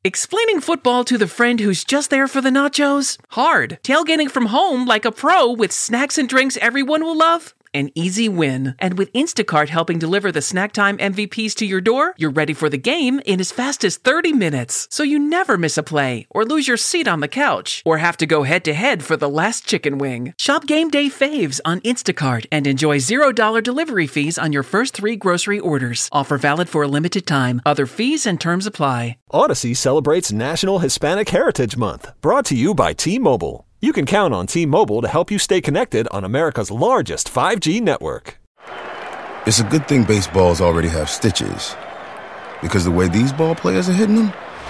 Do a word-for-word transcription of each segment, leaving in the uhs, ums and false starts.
Explaining football to the friend who's just there for the nachos? Hard. Tailgating from home like a pro with snacks and drinks everyone will love? An easy win. And with Instacart helping deliver the snack time M V Ps to your door, you're ready for the game in as fast as thirty minutes. So you never miss a play, or lose your seat on the couch, or have to go head-to-head for the last chicken wing. Shop Game Day Faves on Instacart and enjoy zero dollars delivery fees on your first three grocery orders. Offer valid for a limited time. Other fees and terms apply. Odyssey celebrates National Hispanic Heritage Month, brought to you by T-Mobile. You can count on T-Mobile to help you stay connected on America's largest five G network. It's a good thing baseballs already have stitches, because the way these ball players are hitting them,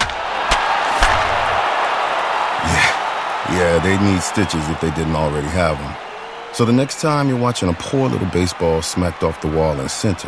yeah, yeah, they need stitches if they didn't already have them. So the next time you're watching a poor little baseball smacked off the wall in center,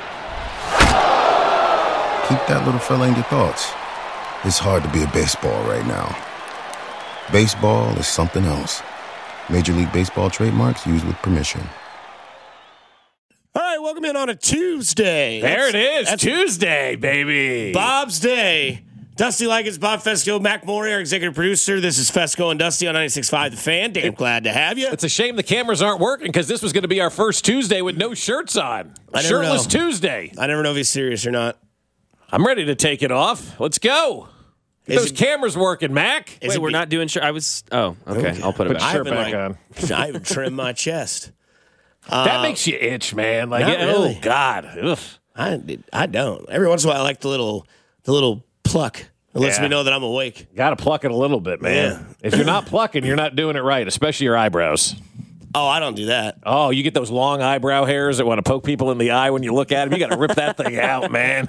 keep that little fella in your thoughts. It's hard to be a baseball right now. Baseball is something else. Major League Baseball trademarks used with permission. All right, welcome in on a Tuesday. There That's, it is, that's Tuesday, baby. Bob's Day. Dusty Likens, Bob Fesco, Mac Morey, our executive producer. This is Fesco and Dusty on ninety-six point five The Fan. Damn glad to have you. It's a shame the cameras aren't working because this was going to be our first Tuesday with no shirts on. I never Shirtless know. Tuesday. I never know if he's serious or not. I'm ready to take it off. Let's go. Get those it, cameras working, Mac. Is Wait, it we're be- not doing shirt. I was. Oh, okay. Okay. I'll put it Put back. shirt I've been back like- on. I even trimmed my chest. That makes you itch, man. Like, Not really. oh God. Ugh. I I don't. Every once in a while, I like the little the little pluck. It lets Yeah. me know that I'm awake. Got to pluck it a little bit, man. Yeah. If you're not plucking, you're not doing it right, especially your eyebrows. Oh, I don't do that. Oh, you get those long eyebrow hairs that want to poke people in the eye when you look at them. You got to rip that thing out, man.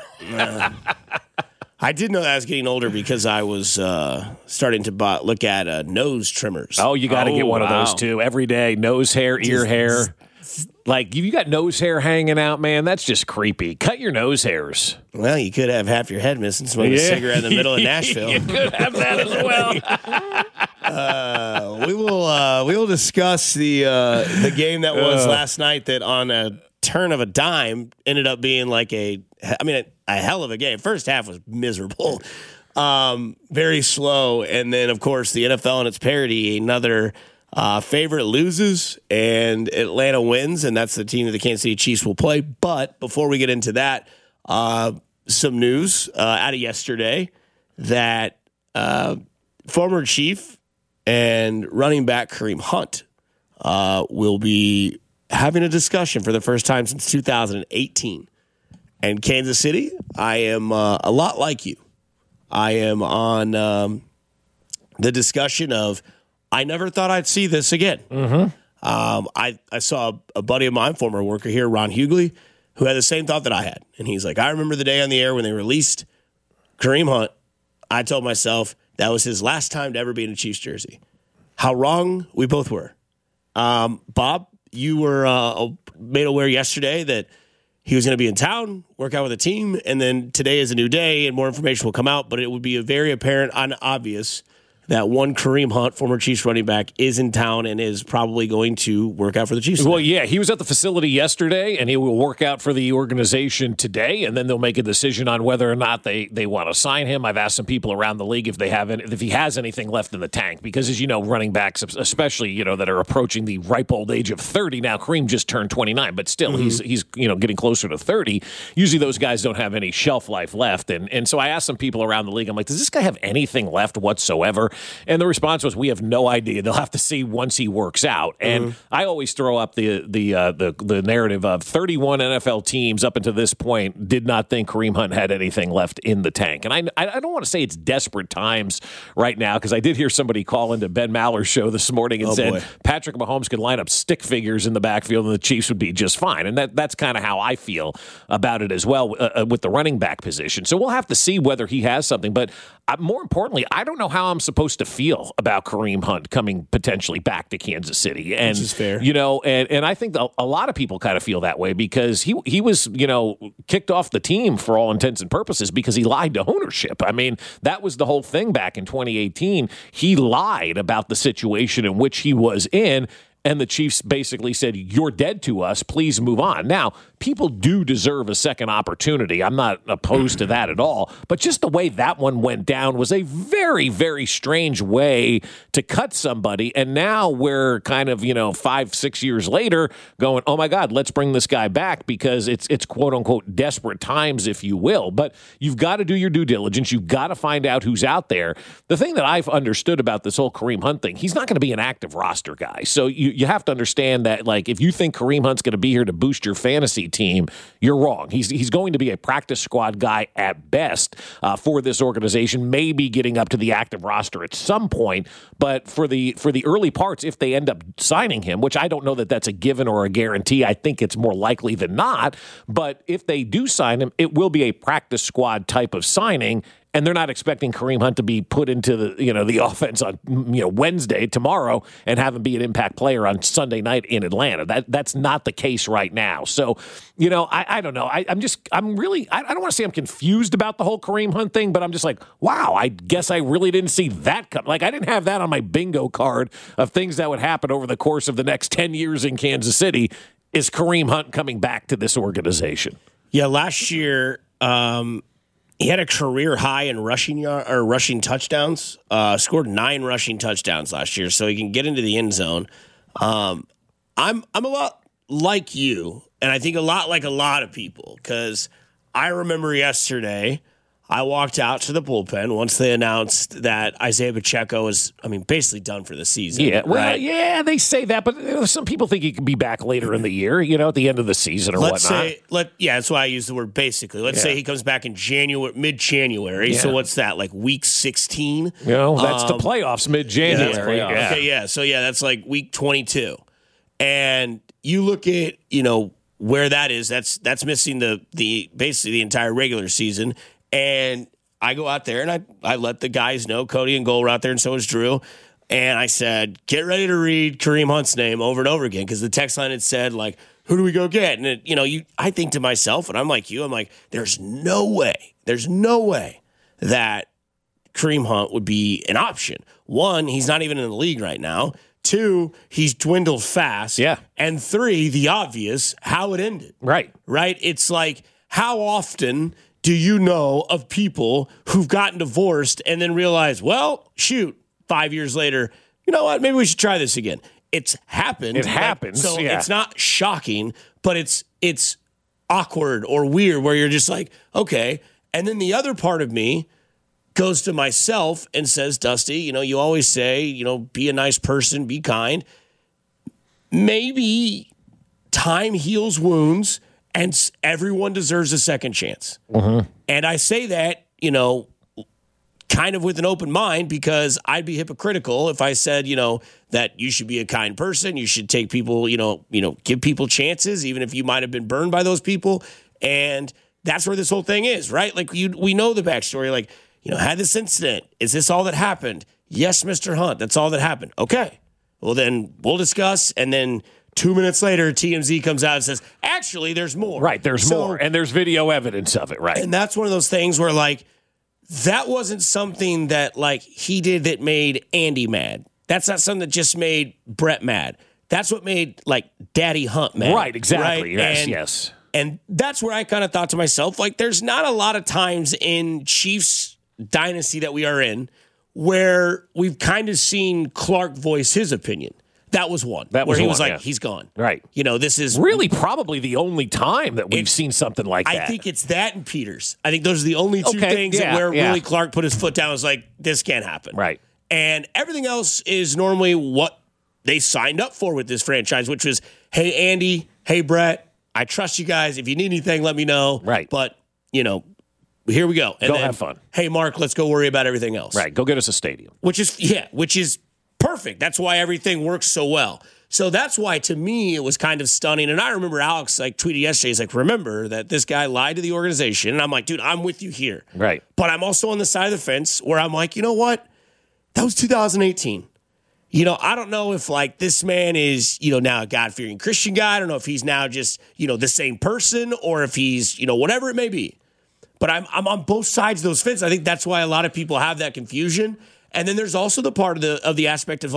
I did know that I was getting older because I was uh, starting to buy, look at uh, nose trimmers. Oh, you got to Oh, get one of those wow. too every day. Nose hair, ear hair. Like, you got nose hair hanging out, man. That's just creepy. Cut your nose hairs. Well, you could have half your head missing, smoking a cigarette in the middle of Nashville. You could have that as well. uh, we will uh, we will discuss the uh, the game that was last night that on a turn of a dime ended up being like a I mean a, a hell of a game. First half was miserable, um, very slow, and then of course the N F L and its parody, another uh, favorite loses and Atlanta wins, and that's the team that the Kansas City Chiefs will play. But before we get into that, uh, some news uh, out of yesterday that uh, former Chief and running back Kareem Hunt uh, will be having a discussion for the first time since two thousand eighteen. And Kansas City, I am uh, a lot like you. I am on um, the discussion of, I never thought I'd see this again. Mm-hmm. Um, I, I saw a buddy of mine, former worker here, Ron Hughley, who had the same thought that I had. And he's like, I remember the day on the air when they released Kareem Hunt. I told myself that was his last time to ever be in a Chiefs jersey. How wrong we both were. Um, Bob, you were uh, made aware yesterday that he was going to be in town, work out with a team, and then today is a new day and more information will come out, but it would be very apparent and obvious that one Kareem Hunt, former Chiefs running back, is in town and is probably going to work out for the Chiefs today. Well, yeah, he was at the facility yesterday, and he will work out for the organization today, and then they'll make a decision on whether or not they, they want to sign him. I've asked some people around the league if they have any, if he has anything left in the tank, because as you know, running backs, especially you know that are approaching the ripe old age of thirty now. Kareem just turned twenty-nine, but still, mm-hmm. he's he's you know getting closer to thirty. Usually, those guys don't have any shelf life left, and and so I asked some people around the league. I'm like, does this guy have anything left whatsoever? And the response was, we have no idea. They'll have to see once he works out. And mm-hmm. I always throw up the the, uh, the the narrative of thirty-one N F L teams up until this point did not think Kareem Hunt had anything left in the tank. And I I don't want to say it's desperate times right now, because I did hear somebody call into Ben Maller's show this morning and oh, said boy. Patrick Mahomes could line up stick figures in the backfield and the Chiefs would be just fine. And that that's kind of how I feel about it as well uh, with the running back position. So we'll have to see whether he has something. But uh, more importantly, I don't know how I'm supposed to feel about Kareem Hunt coming potentially back to Kansas City. And, Which is fair. You know, and, and I think a, a lot of people kind of feel that way because he he was, you know, kicked off the team for all intents and purposes because he lied to ownership. I mean, that was the whole thing back in twenty eighteen. He lied about the situation in which he was in. and the Chiefs basically said, you're dead to us, please move on. Now, people do deserve a second opportunity. I'm not opposed to that at all. But just the way that one went down was a very, very strange way to cut somebody. And now we're kind of, you know, five, six years later going, oh, my God, let's bring this guy back because it's, it's quote unquote, desperate times, if you will. But you've got to do your due diligence. You've got to find out who's out there. The thing that I've understood about this whole Kareem Hunt thing, he's not going to be an active roster guy. So you, you have to understand that, like, if you think Kareem Hunt's going to be here to boost your fantasy team, you're wrong. He's he's going to be a practice squad guy at best uh, for this organization, maybe getting up to the active roster at some point. But for the for the early parts, if they end up signing him, which I don't know that that's a given or a guarantee, I think it's more likely than not. But if they do sign him, it will be a practice squad type of signing. And they're not expecting Kareem Hunt to be put into the, you know, the offense on, you know, Wednesday, tomorrow, and have him be an impact player on Sunday night in Atlanta. That that's not the case right now. So, you know, I, I don't know. I, I'm just, I'm really, I, I don't want to say I'm confused about the whole Kareem Hunt thing, but I'm just like, wow, I guess I really didn't see that come. Like, I didn't have that on my bingo card of things that would happen over the course of the next ten years in Kansas City. Is Kareem Hunt coming back to this organization? Yeah, last year, um, he had a career high in rushing yard, or rushing touchdowns. Uh, scored nine rushing touchdowns last year, so he can get into the end zone. Um, I'm I'm a lot like you, and I think a lot like a lot of people, because I remember yesterday I walked out to the bullpen once they announced that Isaiah Pacheco is, I mean, basically done for the season. Yeah, well, right? yeah, they say that, but you know, some people think he could be back later in the year, you know, at the end of the season or Let's whatnot. say, let yeah, that's why I use the word basically. Let's Yeah. say he comes back in January, mid-January. Yeah. So what's that, like week sixteen? You know, that's Um, the playoffs Yeah, mid-January. that's playoff. Yeah. Okay, yeah. So yeah, that's like week twenty-two. And you look at, you know, where that is, that's that's missing the the basically the entire regular season. And I go out there and I, I let the guys know, Cody and Gold were out there, and so was Drew. And I said, get ready to read Kareem Hunt's name over and over again, because the text line had said, like, who do we go get? And, it, you know, you I think to myself, and I'm like you, I'm like, there's no way, there's no way that Kareem Hunt would be an option. One, he's not even in the league right now. Two, he's dwindled fast. Yeah. And three, the obvious, how it ended. Right. Right? It's like, how often do you know of people who've gotten divorced and then realize, well, shoot, five years later, you know what? Maybe we should try this again. It's happened. It Like, happens, so yeah. it's not shocking, but it's it's awkward or weird where you're just like, okay. And then the other part of me goes to myself and says, Dusty, you know, you always say, you know, be a nice person, be kind. Maybe time heals wounds, and everyone deserves a second chance. Mm-hmm. And I say that, you know, kind of with an open mind, because I'd be hypocritical if I said, you know, that you should be a kind person. You should take people, you know, you know, give people chances, even if you might have been burned by those people. And that's where this whole thing is, right? Like, you, we know the backstory. Like, you know, had this incident. Is this all that happened? Yes, Mister Hunt, that's all that happened. Okay. Well, then we'll discuss. And then two minutes later, T M Z comes out and says, actually, there's more. Right, there's So- more. And there's video evidence of it, right? And that's one of those things where, like, that wasn't something that, like, he did that made Andy mad. That's not something that just made Brett mad. That's what made, like, Daddy Hunt mad. Right, exactly. Right? Yes, and, yes. And that's where I kind of thought to myself, like, there's not a lot of times in Chiefs dynasty that we are in where we've kind of seen Clark voice his opinion. That was one. That where was he one, was like, yeah. he's gone. Right. You know, this is Really probably the only time that we've It's- seen something like that. I think it's that and Peters. I think those are the only two Okay, things yeah, that where yeah. really Clark put his foot down and was like, this can't happen. Right. And everything else is normally what they signed up for with this franchise, which was, hey, Andy, hey, Brett, I trust you guys. If you need anything, let me know. Right. But, you know, here we go. And Go then, have fun. Hey, Mark, let's go worry about everything else. Right. Go get us a stadium. Which is, yeah, which is perfect. That's why everything works so well. So that's why, to me, it was kind of stunning. And I remember Alex, like, tweeted yesterday, he's like, remember that this guy lied to the organization. And I'm like, dude, I'm with you here. Right. But I'm also on the side of the fence where I'm like, you know what? That was two thousand eighteen. You know, I don't know if, like, this man is, you know, now a God-fearing Christian guy. I don't know if he's now just, you know, the same person, or if he's, you know, whatever it may be. But I'm I'm on both sides of those fences. I think that's why a lot of people have that confusion. And then there's also the part of the of the aspect of, like,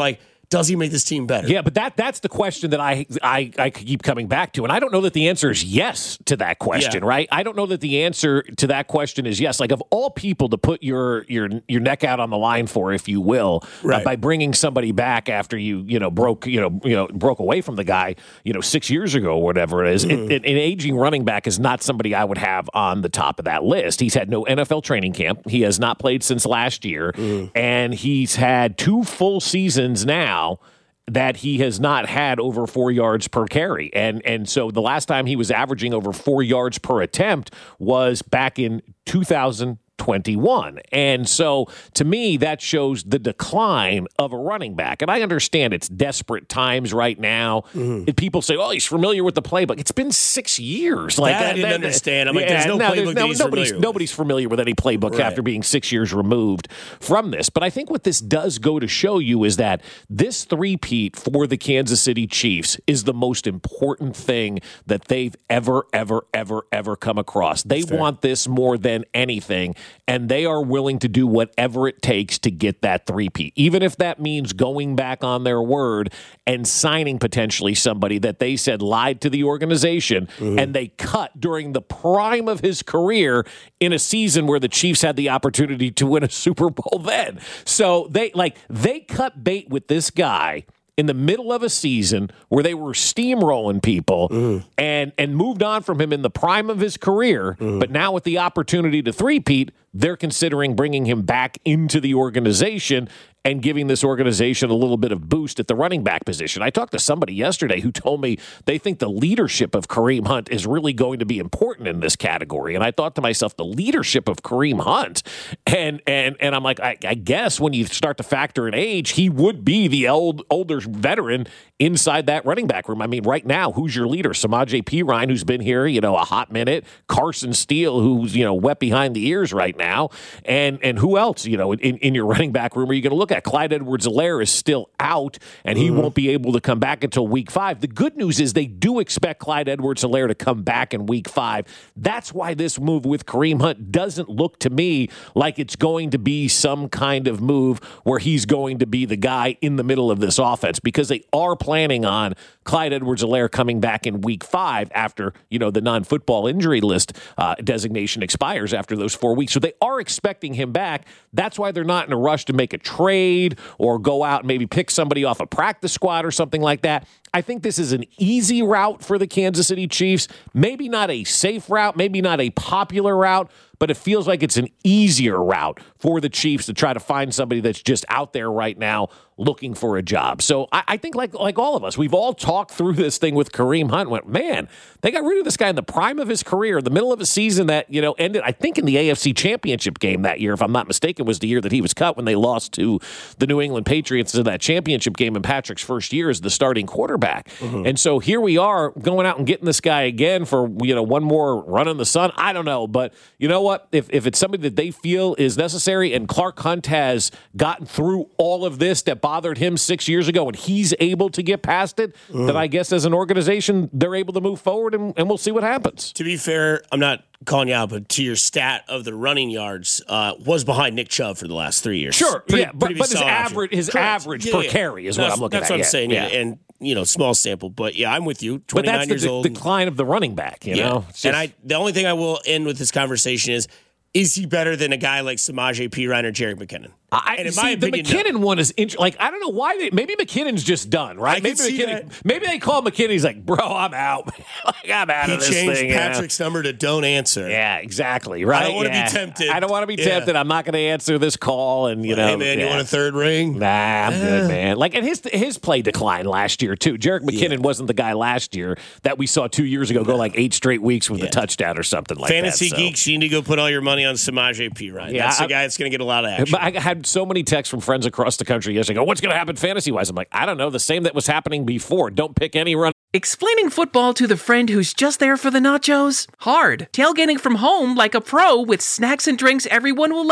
Does he make this team better? Yeah, but that that's the question that I, I I keep coming back to. And I don't know that the answer is yes to that question, Yeah. right? I don't know that the answer to that question is yes. Like, of all people to put your your your neck out on the line for, if you will, right. uh, by bringing somebody back after you, you know, broke, you know, you know, broke away from the guy, you know, six years ago or whatever it is, mm. it, it, an aging running back is not somebody I would have on the top of that list. He's had no N F L training camp. He has not played since last year, mm. and he's had two full seasons now that he has not had over four yards per carry. And and so the last time he was averaging over four yards per attempt was back in two thousand twenty-one. And so to me, that shows the decline of a running back. And I understand it's desperate times right now. Mm-hmm. And people say, oh, he's familiar with the playbook. It's been six years. Like that I didn't that, understand. I'm like, yeah, there's no, no playbook there's, that he's nobody's, familiar with. Nobody's familiar with any playbook right. after being six years removed from this. But I think what this does go to show you is that this three-peat for the Kansas City Chiefs is the most important thing that they've ever, ever, ever, ever come across. They That's want fair. This more than anything. And they are willing to do whatever it takes to get that three-peat, even if that means going back on their word and signing potentially somebody that they said lied to the organization, mm-hmm. and they cut during the prime of his career in a season where the Chiefs had the opportunity to win a Super Bowl then. So they like they cut bait with this guy in the middle of a season where they were steamrolling people mm. and and moved on from him in the prime of his career, mm. but now with the opportunity to three-peat, they're considering bringing him back into the organization and giving this organization a little bit of boost at the running back position. I talked to somebody yesterday who told me they think the leadership of Kareem Hunt is really going to be important in this category. And I thought to myself, the leadership of Kareem Hunt, and and and I'm like, I, I guess when you start to factor in age, he would be the old older veteran inside that running back room. I mean, right now, who's your leader? Samaje Perine, who's been here, you know, a hot minute. Carson Steele, who's, you know, wet behind the ears right now. And and who else, you know, in, in your running back room are you going to look at? Clyde Edwards-Helaire is still out, and he mm-hmm. won't be able to come back until week five. The good news is they do expect Clyde Edwards-Helaire to come back in week five. That's why this move with Kareem Hunt doesn't look to me like it's going to be some kind of move where he's going to be the guy in the middle of this offense, because they are planning on Clyde Edwards-Helaire coming back in week five after, you know, the non-football injury list uh, designation expires after those four weeks. So they are expecting him back. That's why they're not in a rush to make a trade or go out and maybe pick somebody off a practice squad or something like that. I think this is an easy route for the Kansas City Chiefs. Maybe not a safe route, maybe not a popular route, but it feels like it's an easier route for the Chiefs to try to find somebody that's just out there right now looking for a job. So I, I think like like all of us, we've all talked through this thing with Kareem Hunt and went, man, they got rid of this guy in the prime of his career, the middle of a season that, you know, ended, I think, in the A F C Championship game that year, if I'm not mistaken, was the year that he was cut when they lost to the New England Patriots in that championship game in Patrick's first year as the starting quarterback. Mm-hmm. And so here we are going out and getting this guy again for, you know, one more run in the sun. I don't know, but you know what? If, if it's somebody that they feel is necessary and Clark Hunt has gotten through all of this that bothered him six years ago and he's able to get past it, mm. then I guess as an organization, they're able to move forward and, and we'll see what happens. To be fair, I'm not calling you out, but to your stat of the running yards uh, was behind Nick Chubb for the last three years. Sure, pretty, yeah, but, but his average, his Correct. average yeah, per yeah. carry is that's, what I'm looking that's at. That's what I'm yeah. saying, yeah. and you know, small sample, but yeah, I'm with you. twenty-nine but that's years the old. The decline of the running back, you yeah. know. Just, and I, the only thing I will end with this conversation is: is he better than a guy like Samaje Perine or Jerick McKinnon? I, and in see, my opinion, the McKinnon no. one is int- like I don't know why they, maybe McKinnon's just done, right? I maybe can see McKinnon, that. maybe they call McKinnon. He's like, bro, I'm out. like, I'm out he of this changed thing. Patrick's you know? number to don't answer. Yeah, exactly. Right. I don't want to yeah. be tempted. I don't want to be yeah. tempted. I'm not going to answer this call. And you well, know, hey man, yeah. you want a third ring? Nah, I'm yeah. good, man. Like, and his his play declined last year too. Jerick McKinnon yeah. wasn't the guy last year that we saw two years ago go like eight straight weeks with yeah. a touchdown or something like Fantasy that. Fantasy geeks, so. You need to go put all your money on Samaje Perine. Yeah, that's I, the guy that's going to get a lot of action. But I had so many texts from friends across the country yesterday. Go, what's going to happen fantasy-wise? I'm like, I don't know. The same that was happening before. Don't pick any run. Explaining football to the friend who's just there for the nachos? Hard. Tailgating from home like a pro with snacks and drinks everyone will love?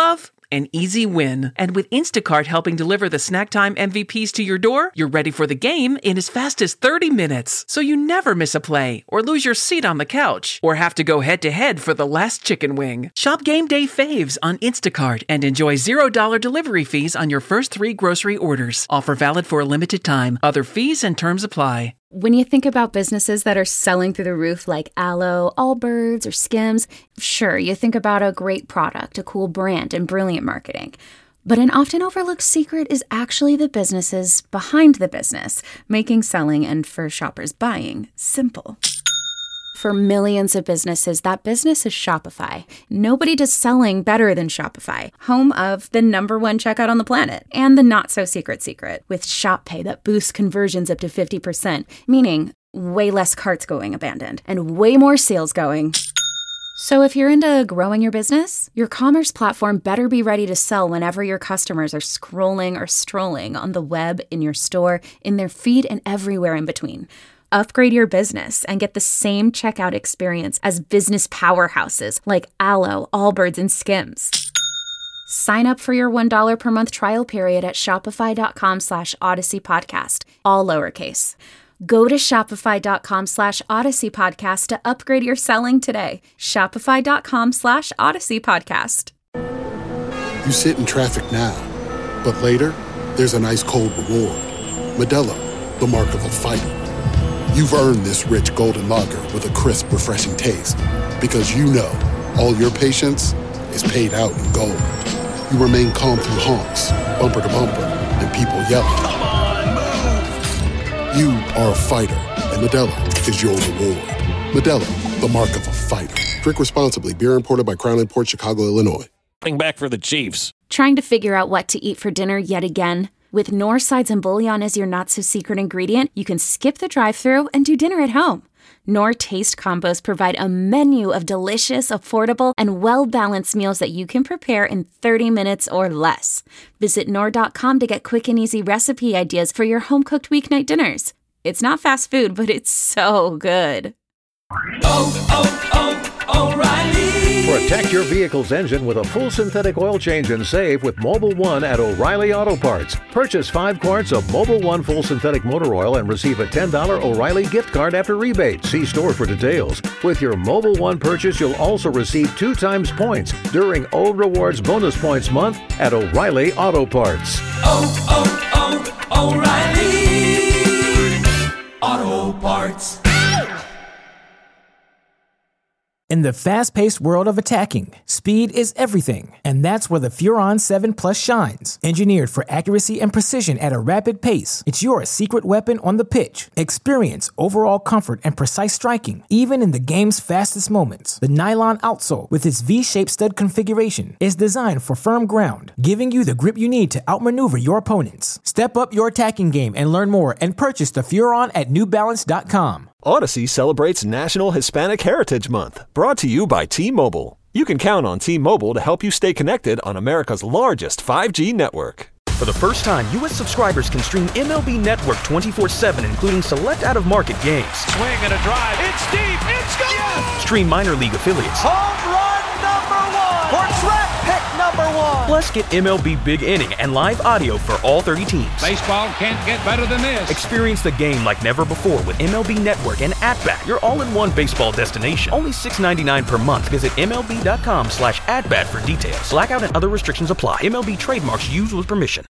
an easy win. And with Instacart helping deliver the snack time M V Ps to your door, you're ready for the game in as fast as thirty minutes. So you never miss a play or lose your seat on the couch or have to go head-to-head for the last chicken wing. Shop Game Day Faves on Instacart and enjoy zero dollars delivery fees on your first three grocery orders. Offer valid for a limited time. Other fees and terms apply. When you think about businesses that are selling through the roof like Aloe, Allbirds, or Skims, sure, you think about a great product, a cool brand, and brilliant marketing. But an often overlooked secret is actually the businesses behind the business, making selling and for shoppers buying simple. For millions of businesses, that business is Shopify. Nobody does selling better than Shopify, home of the number one checkout on the planet, and the not-so-secret secret, with Shop Pay that boosts conversions up to fifty percent, meaning way less carts going abandoned, and way more sales going. So if you're into growing your business, your commerce platform better be ready to sell whenever your customers are scrolling or strolling on the web, in your store, in their feed, and everywhere in between. Upgrade your business and get the same checkout experience as business powerhouses like Aloe, Allbirds, and Skims. Sign up for your one dollar per month trial period at shopify.com slash Odyssey Podcast, all lowercase. Go to shopify.com slash Odyssey Podcast to upgrade your selling today. Shopify.com slash Odyssey Podcast. You sit in traffic now, but later, there's an ice cold reward. Modelo, the mark of a fighter. You've earned this rich golden lager with a crisp, refreshing taste. Because you know, all your patience is paid out in gold. You remain calm through honks, bumper to bumper, and people yelling. Come on, move! You are a fighter, and Modelo is your reward. Modelo, the mark of a fighter. Drink responsibly. Beer imported by Crown Imports, Chicago, Illinois. Back for the Chiefs. Trying to figure out what to eat for dinner yet again? With Knorr sides and bouillon as your not-so-secret ingredient, you can skip the drive-thru and do dinner at home. Knorr Taste Combos provide a menu of delicious, affordable, and well-balanced meals that you can prepare in thirty minutes or less. Visit Knorr dot com to get quick and easy recipe ideas for your home-cooked weeknight dinners. It's not fast food, but it's so good. Oh, oh, oh, O'Reilly! Protect your vehicle's engine with a full synthetic oil change and save with Mobil one at O'Reilly Auto Parts. Purchase five quarts of Mobil one full synthetic motor oil and receive a ten dollars O'Reilly gift card after rebate. See store for details. With your Mobil one purchase, you'll also receive two times points during O Rewards Bonus Points Month at O'Reilly Auto Parts. Oh, oh, oh, O'Reilly Auto Parts. In the fast-paced world of attacking, speed is everything, and that's where the Furon seven Plus shines. Engineered for accuracy and precision at a rapid pace, it's your secret weapon on the pitch. Experience overall comfort and precise striking, even in the game's fastest moments. The nylon outsole, with its V-shaped stud configuration, is designed for firm ground, giving you the grip you need to outmaneuver your opponents. Step up your attacking game and learn more and purchase the Furon at New Balance dot com. Odyssey celebrates National Hispanic Heritage Month, brought to you by T-Mobile. You can count on T-Mobile to help you stay connected on America's largest five G network. For the first time, U S subscribers can stream M L B Network twenty-four seven, including select out-of-market games. Swing and a drive. It's deep. It's gone. Yes! Stream minor league affiliates. Home run number one. For track pick number one. Plus, get M L B Big Inning and live audio for all thirty teams. Baseball can't get better than this. Experience the game like never before with M L B Network and At-Bat, your all-in-one baseball destination. Only six dollars and ninety-nine cents per month. Visit MLB.com slash at-bat for details. Blackout and other restrictions apply. M L B trademarks used with permission.